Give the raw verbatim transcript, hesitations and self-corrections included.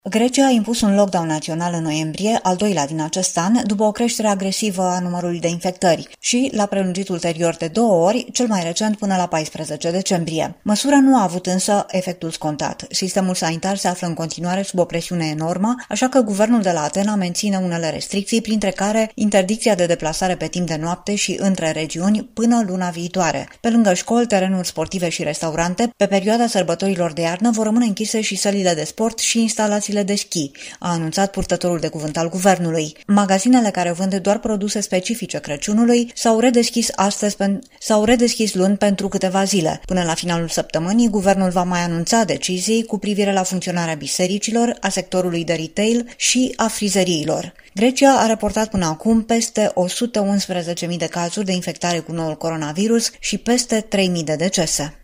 Grecia a impus un lockdown național în noiembrie, al doilea din acest an, după o creștere agresivă a numărului de infectări și l-a prelungit ulterior de două ori, cel mai recent până la paisprezece decembrie. Măsura nu a avut însă efectul scontat. Sistemul sanitar se află în continuare sub o presiune enormă, așa că guvernul de la Atena menține unele restricții, printre care interdicția de deplasare pe timp de noapte și între regiuni până luna viitoare. Pe lângă școli, terenuri sportive și restaurante, pe perioada sărbătorilor de iarnă vor rămâne închise și sălile de sport și instalații de schi, a anunțat purtătorul de cuvânt al guvernului. Magazinele care vând doar produse specifice Crăciunului s-au redeschis astăzi pen- s-au redeschis luni pentru câteva zile. Până la finalul săptămânii, guvernul va mai anunța decizii cu privire la funcționarea bisericilor, a sectorului de retail și a frizeriilor. Grecia a raportat până acum peste o sută unsprezece mii de cazuri de infectare cu noul coronavirus și peste trei mii de decese.